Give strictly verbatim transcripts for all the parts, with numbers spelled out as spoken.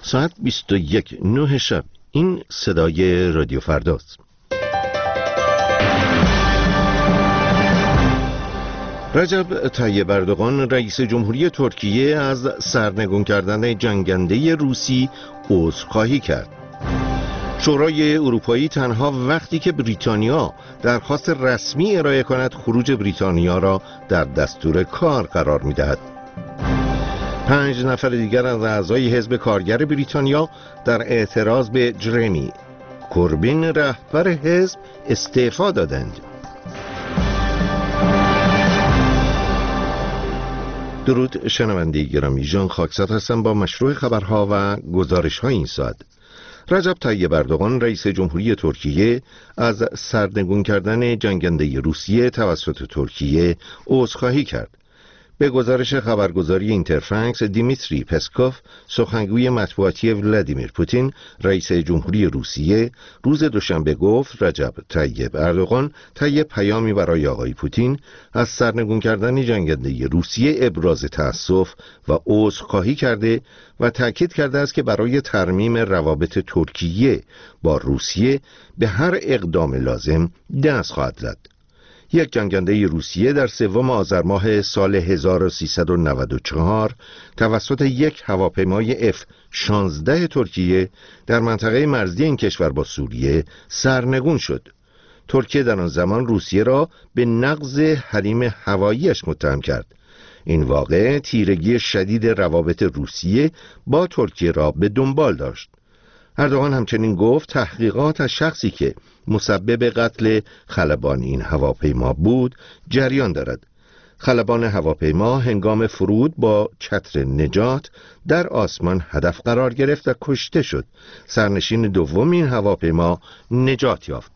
ساعت بیست و یک نه شب. این صدای رادیو فرداست. رجب طیب اردوغان رئیس جمهوری ترکیه از سرنگون کردن جنگنده روسی عذرخواهی کرد. شورای اروپایی تنها وقتی که بریتانیا درخواست رسمی ارائه کند خروج بریتانیا را در دستور کار قرار می‌دهد. پنج نفر دیگر از اعضای حزب کارگر بریتانیا در اعتراض به جرمی کوربین رهبر حزب استعفا دادند. درود شنونده گرامی، ژان خاکسات هستم با مشروع خبرها و گزارش های این ساعت. رجب طیب اردوغان رئیس جمهوری ترکیه از سرنگون کردن جنگنده روسیه توسط ترکیه عذرخواهی کرد. به گزارش خبرگزاری اینترفکس، دیمیتری پسکوف سخنگوی مطبوعاتی ولادیمیر پوتین رئیس جمهوری روسیه روز دوشنبه گفت رجب طیب اردوغان طی پیامی برای آقای پوتین از سرنگون کردن جنگنده روسیه ابراز تأسف و عذرخواهی کرده و تأکید کرده است که برای ترمیم روابط ترکیه با روسیه به هر اقدام لازم دست خواهد زد. یک جنگنده روسیه در سوم آذر ماه سال هزار و سیصد و نود و چهار توسط یک هواپیمای اف شانزده ترکیه در منطقه مرزی این کشور با سوریه سرنگون شد. ترکیه در آن زمان روسیه را به نقض حریم هواییش متهم کرد. این واقعه تیرگی شدید روابط روسیه با ترکیه را به دنبال داشت. اردوغان همچنین گفت تحقیقات از شخصی که مسبب قتل خلبان این هواپیما بود جریان دارد. خلبان هواپیما هنگام فرود با چتر نجات در آسمان هدف قرار گرفت و کشته شد. سرنشین دوم این هواپیما نجات یافت.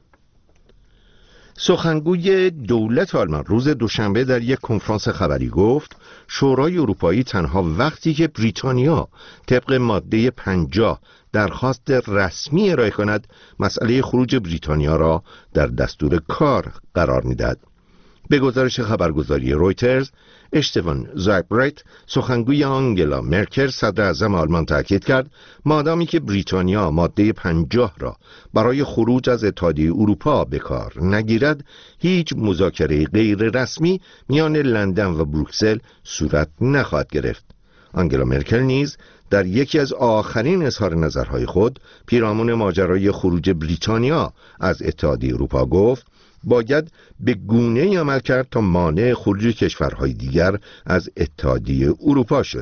سخنگوی دولت آلمان روز دوشنبه در یک کنفرانس خبری گفت شورای اروپایی تنها وقتی که بریتانیا طبق ماده پنجاه درخواست رسمی ارائه کند مسئله خروج بریتانیا را در دستور کار قرار می‌دهد. به گزارش خبرگزاری رویترز، اشتفان زایبرایت سخنگوی آنگلا مرکل صدر اعظم آلمان تاکید کرد مادامی که بریتانیا ماده پنجاه را برای خروج از اتحادیه اروپا به کار نگیرد هیچ مذاکره غیر رسمی میان لندن و بروکسل صورت نخواهد گرفت. آنگلا مرکل نیز در یکی از آخرین اظهار نظرهای خود پیرامون ماجرای خروج بریتانیا از اتحادیه اروپا گفت باید به گونه‌ای عمل کرد تا مانع خروج کشورهای دیگر از اتحادیه اروپا شد.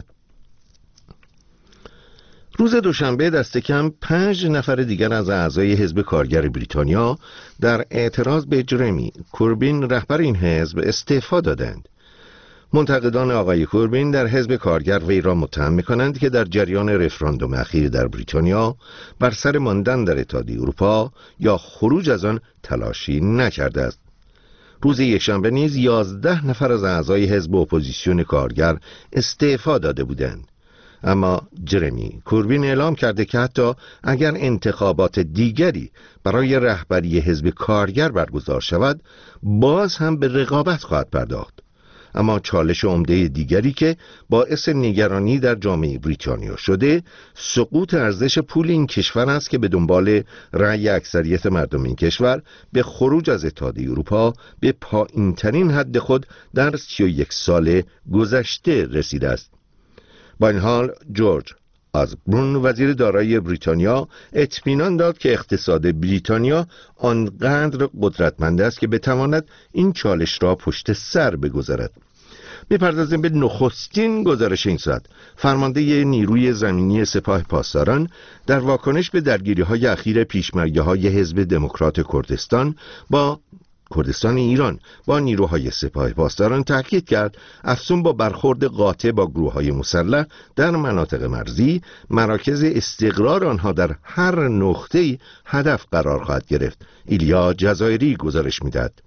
روز دوشنبه دست کم پنج نفر دیگر از اعضای حزب کارگر بریتانیا در اعتراض به جرمی کوربین رهبر این حزب استعفا دادند. منتقدان آقای کوربین در حزب کارگر وی را متهم می‌کنند که در جریان رفراندوم اخیر در بریتانیا بر سر ماندن در اتحادیه اروپا یا خروج از آن تلاشی نکرده است. روز یکشنبه نیز یازده نفر از اعضای حزب اپوزیسیون کارگر استعفا داده بودند. اما جرمی کوربین اعلام کرده که حتی اگر انتخابات دیگری برای رهبری حزب کارگر برگزار شود باز هم به رقابت خواهد پرداخت. اما چالش عمده دیگری که باعث نگرانی در جامعه بریتانیا شده سقوط ارزش پول این کشور است که به دنبال رأی اکثریت مردم این کشور به خروج از اتحادیه اروپا به پایین‌ترین حد خود در سی و یک سال گذشته رسیده است. با این حال جورج آزبورن وزیر دارایی بریتانیا اطمینان داد که اقتصاد بریتانیا آنقدر قدرتمند است که بتواند این چالش را پشت سر بگذارد. می‌پردازیم به نخستین گزارش این ساعت. فرمانده نیروی زمینی سپاه پاسداران در واکنش به درگیری‌های اخیر پیشمرگه‌های حزب دموکرات کردستان با کردستان ایران با نیروهای سپاه پاسداران تاکید کرد افزون با برخورد قاطع با گروه‌های مسلح در مناطق مرزی مراکز استقرار آنها در هر نقطه‌ای هدف قرار خواهد گرفت. ایلیا جزایری گزارش می‌دهد.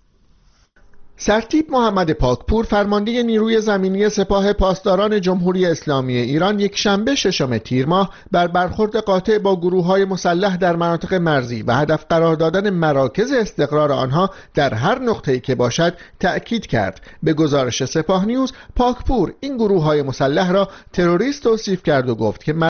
سرتیپ محمد پاکپور فرمانده نیروی زمینی سپاه پاسداران جمهوری اسلامی ایران یک شنبه ششم تیر ماه بر برخورد قاطع با گروه‌های مسلح در مناطق مرزی و هدف قرار دادن مراکز استقرار آنها در هر نقطه‌ای که باشد تأکید کرد. به گزارش سپاه نیوز، پاکپور این گروه‌های مسلح را تروریست توصیف کرد و گفت که